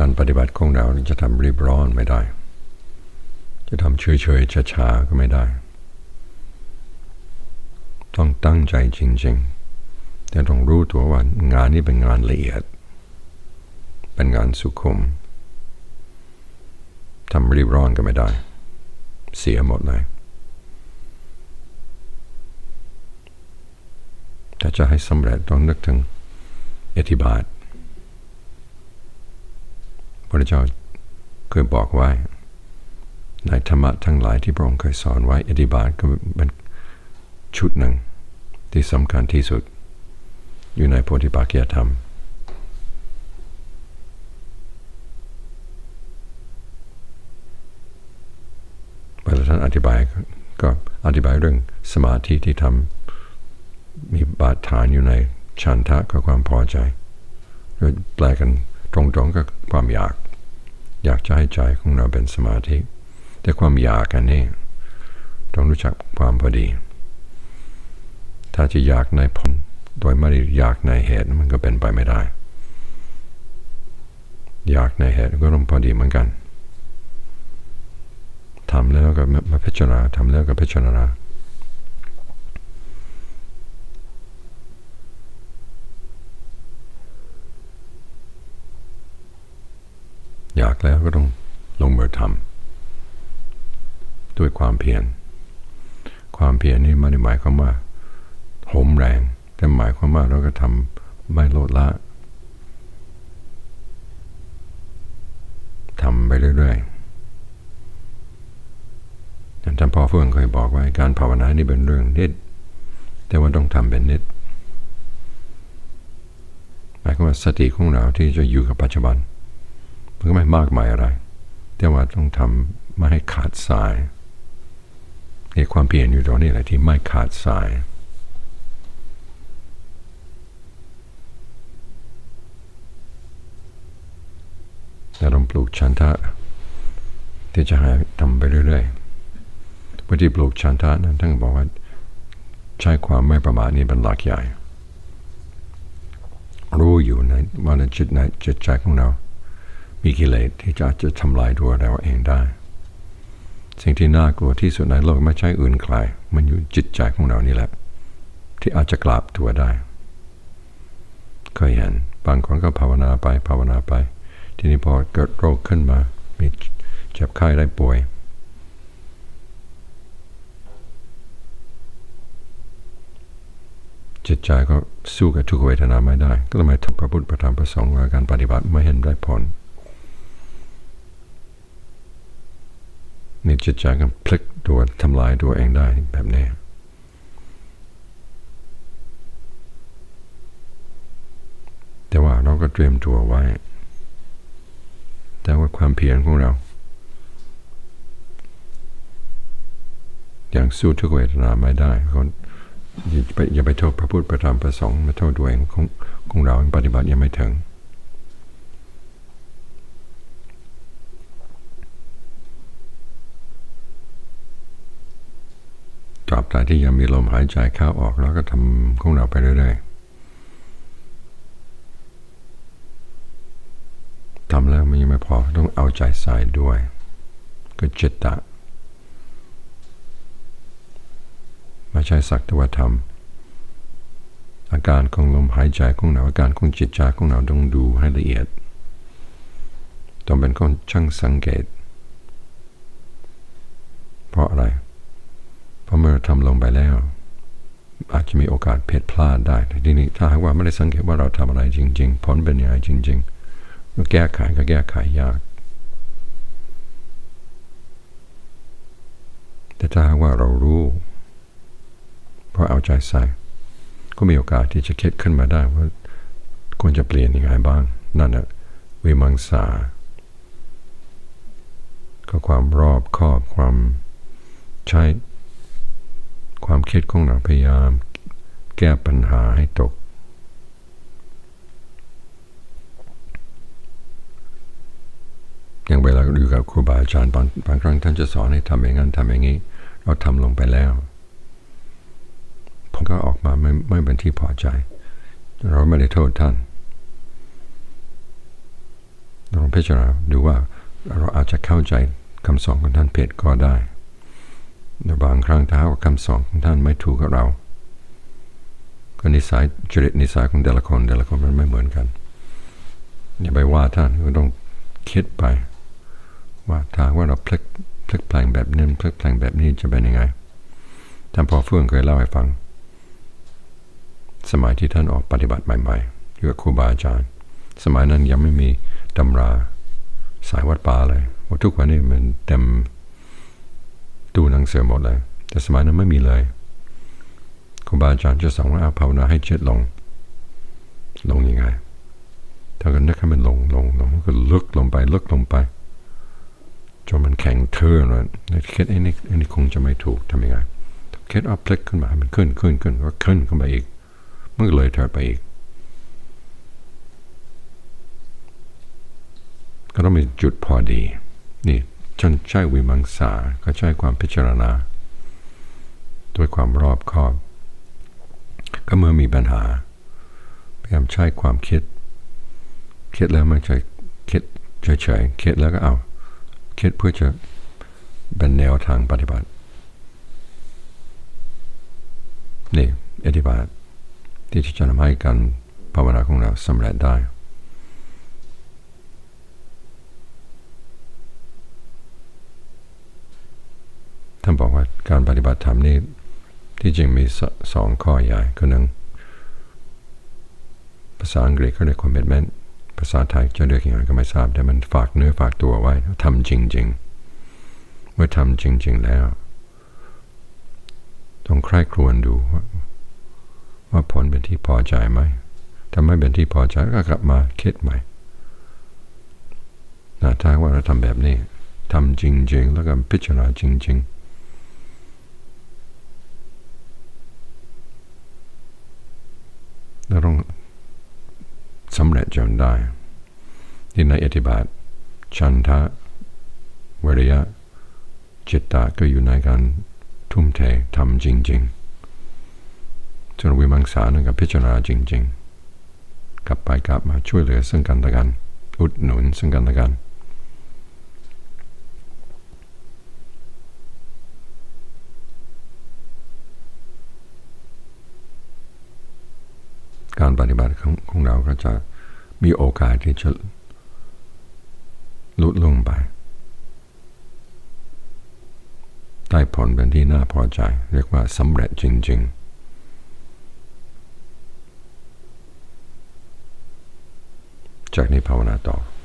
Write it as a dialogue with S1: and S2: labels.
S1: การปฏิบัติของเราจะทำรีบร้อนไม่ได้จะทำเฉยๆช้าๆก็ไม่ได้ต้องตั้งใจจริงๆแต่ต้องรู้ตัวว่างานนี้เป็นงานละเอียดเป็นงานสุขุมทำรีบร้อนก็ไม่ได้เสียหมดเลยถ้าจะให้สำเร็จต้องนึกถึงอิทธิบาทพระเจ้าเคยบอกไว้ในธรรมะทั้งหลายที่พระองค์เคยสอนไว้อิทธิบาทก็เป็นชุดหนึ่งที่สำคัญที่สุดอยู่ในโพธิปักขิยธรรมเวลาท่านอธิบายก็อธิบายเรื่องสมาธิที่ทำมีบาดฐานอยู่ในฉันทะก็ความพอใจแปลกันตรงๆก็ความอยากจะให้ใจของเราเป็นสมาธิแต่ความอยากกันนี่ต้องรู้จักความพอดีถ้าจะอยากในผลโดยไม่ได้อยากในเหตุมันก็เป็นไปไม่ได้อยากในเหตุก็ต้องพอดีเหมือนกันทำแล้วก็มาพิจารณาทำแล้วก็พิจารณาอยากแล้วก็ต้องลงมือทำด้วยความเพียรความเพียรนี่ไม่ได้หมายความว่าโหมแรงแต่หมายความว่าเราก็ทำไม่ลดละทำไปเรื่อยๆท่านพ่อเฟื่องเคยบอกไว้การภาวนานี่เป็นเรื่องนิดแต่ว่าต้องทำเป็นนิดหมายความว่าสติของเราที่จะอยู่กับปัจจุบันมันก็ไม่มากมายอะไรแต่ว่าต้องทำไม่ให้ขาดสายในความเพียรอยู่ตรงนี้แหละที่ไม่ขาดสายแต่ต้องปลูกฉันทะที่จะให้ทำไปเรื่อยๆวิธีปลูกฉันทะนั้นท่านบอกว่าใช้ความไม่ประมาทนี่เป็นหลักใหญ่รู้อยู่ในว่าในจิตใจของเรามีกิเลสที่จะทำลายตัวเราเองได้สิ่งที่น่ากลัวที่สุดในโลกไม่ใช่อื่นใครมันอยู่จิตใจของเรานี่แหละที่อาจจะกลับตัวได้เคยเห็นบางคนก็ภาวนาไปทีนี้พอเกิดโรคขึ้นมามีเจ็บไข้ได้ป่วยจิตใจก็สู้กับทุกเวทนาไม่ได้ก็เลยไม่ทบพระพุทธพระธรรมพระสงฆ์ว่าการปฏิบัติไม่เห็นได้ผลนี่จิตใจก็พลิกตัวทำลายตัวเองได้แบบนี้แต่ว่าเราก็เตรียมตัวไว้แต่ว่าความเพียรของเราอย่างสู้ทุกเวทนาไม่ได้ก็อย่าไปโทษพระพุทธพระธรรมพระสงฆ์มาโทษตัวเองของเราปฏิบัติยังไม่ถึงตราบใดที่ยังมีลมหายใจเข้าออกแล้วก็ทำของเราไปเรื่อยๆทำแล้วมันยังไม่พอต้องเอาใจใส่ด้วยก็จิตตะไม่ใช่สักแต่ว่าทำอาการของลมหายใจของเราอาการของจิตใจของเราต้องดูให้ละเอียดต้องเป็นคนช่างสังเกตเพราะอะไรเพราะเมื่อทำลงไปแล้วอาจจะมีโอกาสผิดพลาดได้ทีนี้ถ้าหากว่าไม่ได้สังเกตว่าเราทำอะไรจริงๆผลเป็นยังไงจริงๆเราแก้ไขก็แก้ไขยากแต่ถ้าหากว่าเรารู้เพราะเอาใจใส่ก็มีโอกาสที่จะคิดขึ้นมาได้ว่าควรจะเปลี่ยนยังไงบ้างนั่นแหละวิมังสาก็ความรอบคอบความใช้ความคิดของเราพยายามแก้ปัญหาให้ตกอย่างเวลาอยู่กับครูบาอาจารย์บางครั้งท่านจะสอนให้ทำอย่างนั้นทำอย่างนี้เราทำลงไปแล้วผมก็ออกมาไม่เป็นที่พอใจเราไม่ได้โทษท่านเราพิจารณาดูว่าเราอาจจะเข้าใจคำสอนของท่านผิดก็ได้แต่บางครั้งถ้าคำสอนของท่านไม่ถูกกับเราก็นิสัยจริตนิสัยของแต่ละคนมันไม่เหมือนกันอย่าไปว่าท่านก็ต้องคิดไปว่าถ้าว่าเราพลิกแปลงแบบนี้พลิกแปลงแบบนี้จะเป็นยังไงท่านพ่อเฟื่องเคยเล่าให้ฟังสมัยที่ท่านออกปฏิบัติใหม่ๆอยู่กับครูบาอาจารย์สมัยนั้นยังไม่มีตำราสายวัดป่าเลยว่าทุกวันนี้มันเต็มตู้หนังสือหมดเลยแต่สมัยนั้นไม่มีเลยครูบาอาจารย์จะสอนว่าภาวนาให้จิตลงยังไงถ้าเกิดนึกให้มันลงก็ลึกลงไปจนมันแข็งเทื่อเลยคิดไอ้นี่คงจะไม่ถูกทำยังไงคิดเอาพลิกขึ้นมาให้มันขึ้นก็ขึ้นขึ้นไปอีกมันก็เลยเถิดไปอีกก็ต้องมีจุดพอดีนี่จนใช้วิมังสาก็ใช้ความพิจารณาด้วยความรอบคอบก็เมื่อมีปัญหาพยายามใช้ความคิดแล้วไม่ใช่คิดเฉยๆคิดแล้วก็เอาคิดเพื่อจะเป็นแนวทางปฏิบัตินี่อธิบายที่จะทำให้การภาวนาของเราสำเร็จได้ท่านบอกว่าการปฏิบัติธรรมนี่ที่จริงมีสองข้อใหญ่คือหนึ่งภาษาอังกฤษเขาเรียก commitment ภาษาไทยจะเรียกยังไงก็ไม่ทราบแต่มันฝากเนื้อฝากตัวไว้ทำจริงๆเมื่อทำจริงๆแล้วต้องใคร่ครวญดูว่าผลเป็นที่พอใจไหมถ้าไม่เป็นที่พอใจก็กลับมาคิดใหม่ถ้าว่าเราทำแบบนี้ทำจริงๆแล้วก็พิจารณาจริงๆเราต้องสำเร็จจนได้ที่ในอธิบายฉันทะวิริยะจิตตะก็อยู่ในการทุ่มเททำจริงๆจนวิมังสากับพิจารณาจริงๆกลับไปกลับมาช่วยเหลือซึ่งกันและกันอุดหนุนซึ่งกันและกันการปฏิบัติของเราก็จะมีโอกาสที่จะลุดลงไปได้ผลเป็นที่น่าพอใจเรียกว่าสำเร็จจริงๆจากนี้ภาวนาต่อ